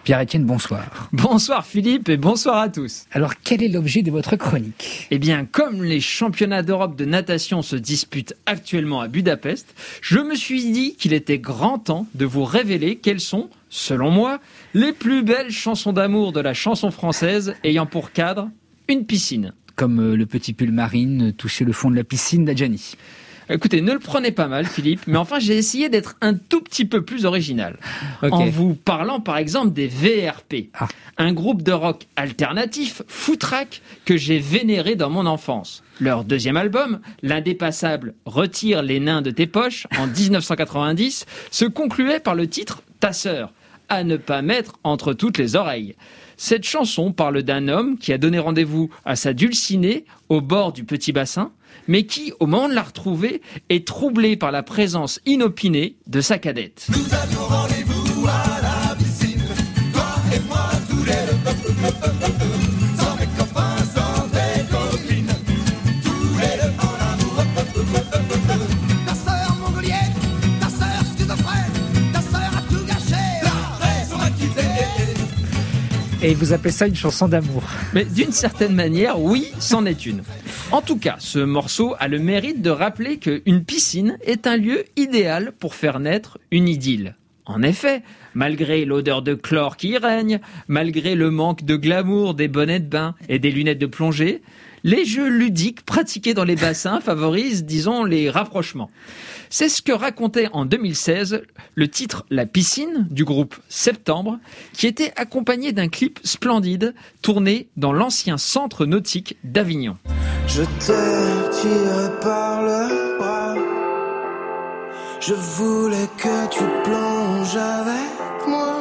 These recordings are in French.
Pierre-Étienne, bonsoir. Bonsoir Philippe et bonsoir à tous. Alors, quel est l'objet de votre chronique ? Eh bien, comme les championnats d'Europe de natation se disputent actuellement à Budapest, je me suis dit qu'il était grand temps de vous révéler quelles sont, selon moi, les plus belles chansons d'amour de la chanson française ayant pour cadre une piscine. Comme le petit pull marine toucher le fond de la piscine d'Adjani. Écoutez, ne le prenez pas mal, Philippe, mais enfin, j'ai essayé d'être un tout petit peu plus original. Okay. En vous parlant, par exemple, des VRP. Un groupe de rock alternatif, foutraque, que j'ai vénéré dans mon enfance. Leur deuxième album, l'indépassable « Retire les nains de tes poches » en 1990, se concluait par le titre « Ta sœur », à ne pas mettre entre toutes les oreilles. Cette chanson parle d'un homme qui a donné rendez-vous à sa dulcinée au bord du petit bassin, mais qui, au moment de la retrouver, est troublé par la présence inopinée de sa cadette. Nous avions rendez-vous à la piscine, toi et moi, tous les deux, sans mes copains, sans tes copines, tous les deux en amour. Ta sœur mongolienne, ta sœur schizophrène, ta sœur a tout gâché, la raison a quitté. Et vous appelez ça une chanson d'amour ? Mais d'une certaine manière, oui, c'en est une. En tout cas, ce morceau a le mérite de rappeler qu'une piscine est un lieu idéal pour faire naître une idylle. En effet, malgré l'odeur de chlore qui y règne, malgré le manque de glamour des bonnets de bain et des lunettes de plongée, les jeux ludiques pratiqués dans les bassins favorisent, disons, les rapprochements. C'est ce que racontait en 2016 le titre « La piscine » du groupe Septembre, qui était accompagné d'un clip splendide tourné dans l'ancien centre nautique d'Avignon. Je t'ai tiré par le bras, je voulais que tu plonges avec moi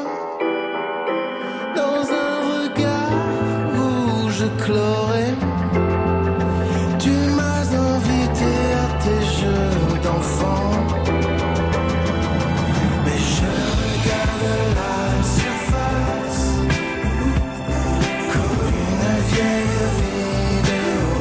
dans un regard rouge chloré. Tu m'as invité à tes jeux d'enfant, mais je regarde la surface comme une vieille vidéo.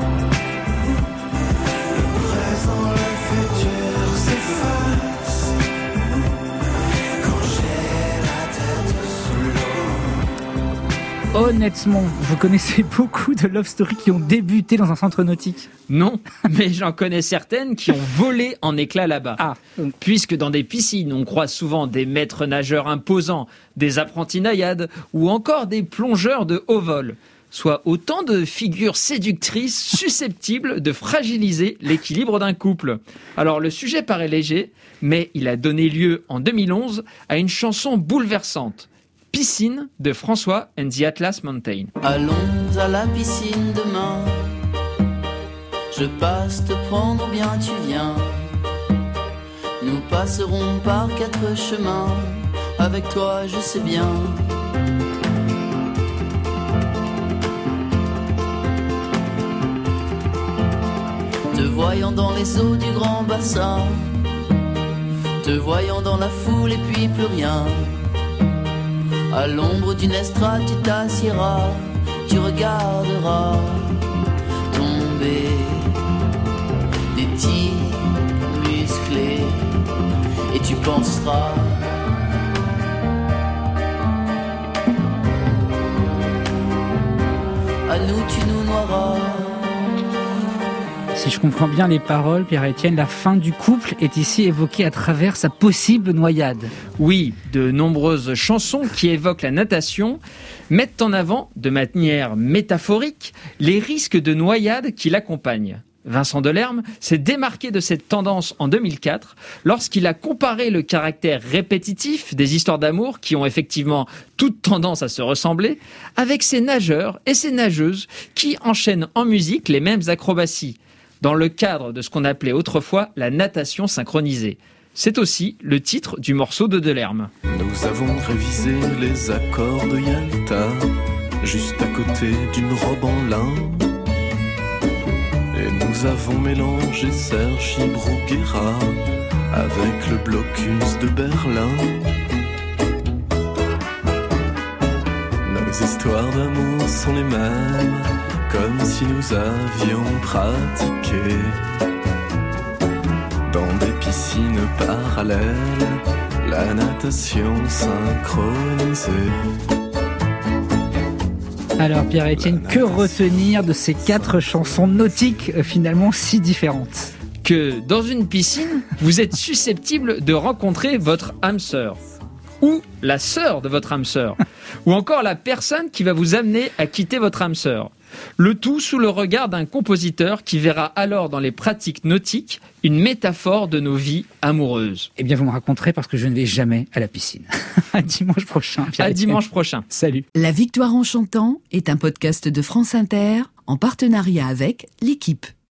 Le présent, le futur s'effacent quand j'ai la tête sous l'eau. Honnêtement, vous connaissez beaucoup de love stories qui ont débuté dans un centre nautique ? Non, mais j'en connais certaines qui ont volé en éclats là-bas. Puisque dans des piscines, on croise souvent des maîtres nageurs imposants, des apprentis naïades ou encore des plongeurs de haut vol. Soit autant de figures séductrices susceptibles de fragiliser l'équilibre d'un couple. Alors le sujet paraît léger, mais il a donné lieu en 2011 à une chanson bouleversante. Piscine de François and the Atlas Mountain. Allons à la piscine demain, je passe te prendre, bien tu viens. Nous passerons par 4 chemins, avec toi je sais bien. Te voyant dans les eaux du grand bassin, te voyant dans la foule et puis plus rien. À l'ombre d'une estrade tu t'assieras, tu regarderas tomber des tirs musclés et tu penseras à nous, tu nous noieras. Si je comprends bien les paroles, Pierre-Étienne, la fin du couple est ici évoquée à travers sa possible noyade. Oui, de nombreuses chansons qui évoquent la natation mettent en avant, de manière métaphorique, les risques de noyade qui l'accompagnent. Vincent Delerme s'est démarqué de cette tendance en 2004 lorsqu'il a comparé le caractère répétitif des histoires d'amour qui ont effectivement toute tendance à se ressembler avec ces nageurs et ces nageuses qui enchaînent en musique les mêmes acrobaties dans le cadre de ce qu'on appelait autrefois la natation synchronisée. C'est aussi le titre du morceau de Delerme. Nous avons révisé les accords de Yalta, juste à côté d'une robe en lin. Et nous avons mélangé Sergi Bruguera avec le blocus de Berlin. Nos histoires d'amour sont les mêmes, comme si nous avions pratiqué dans des piscines parallèles la natation synchronisée. Alors Pierre-Étienne, que retenir de ces 4 chansons nautiques finalement si différentes? Que dans une piscine, vous êtes susceptible de rencontrer votre âme sœur, ou la sœur de votre âme sœur, ou encore la personne qui va vous amener à quitter votre âme sœur. Le tout sous le regard d'un compositeur qui verra alors dans les pratiques nautiques une métaphore de nos vies amoureuses. Eh bien, vous me raconterez parce que je ne vais jamais à la piscine. À dimanche prochain, Pierre-Étienne. À dimanche prochain. Salut. La Victoire en chantant est un podcast de France Inter en partenariat avec L'Équipe.